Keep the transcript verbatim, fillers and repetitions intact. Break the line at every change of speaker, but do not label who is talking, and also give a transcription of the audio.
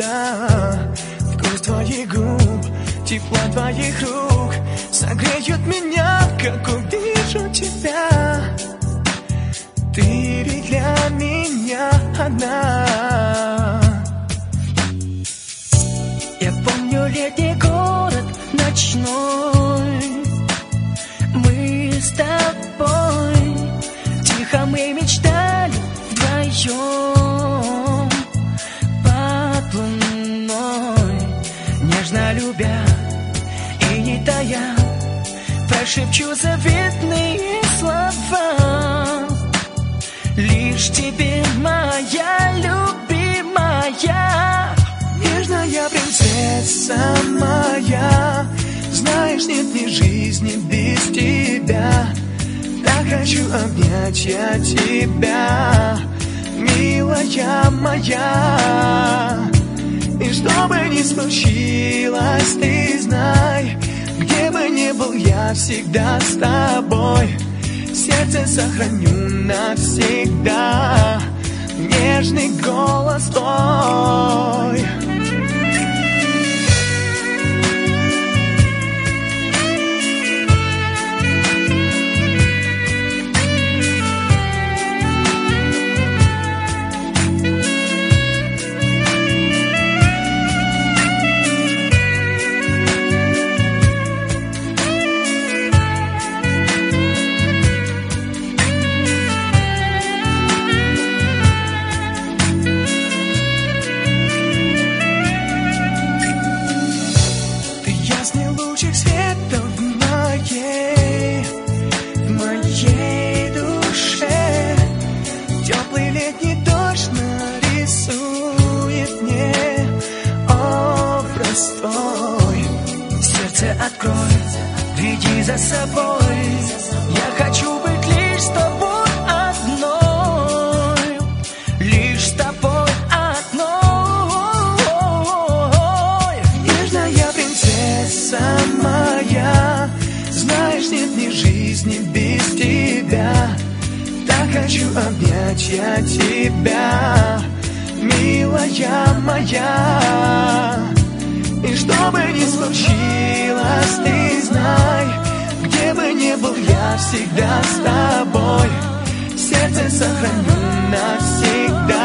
тебя. Вкус твоих губ, тепло твоих рук согреют меня, как увижу тебя. Ты ведь для меня одна. Я помню летний город ночной. Мы с тобой тихо мы мечтали вдвоем под луной, нежно любя и не тая, прошепчу заветные слова. Лишь тебе, моя любимая, нежная принцесса моя. Знаешь, нет ни жизни без тебя. Так хочу обнять я тебя, милая моя. И что бы ни случилось, ты знай, где бы ни был я, всегда с тобой. Сердце сохраню навсегда нежный голос твой. Лучик света в моей, в моей душе. Теплый летний дождь нарисует мне образ твой. Сердце открой, веди за собой. Я хочу быть лишь с тобой одной, лишь с тобой одной. Нежная принцесса моя, знаешь, нет ни жизни без тебя. Так хочу обнять я тебя, милая моя. И что бы ни случилось, ты знай, где бы ни был я, всегда с тобой. Сердце сохраню навсегда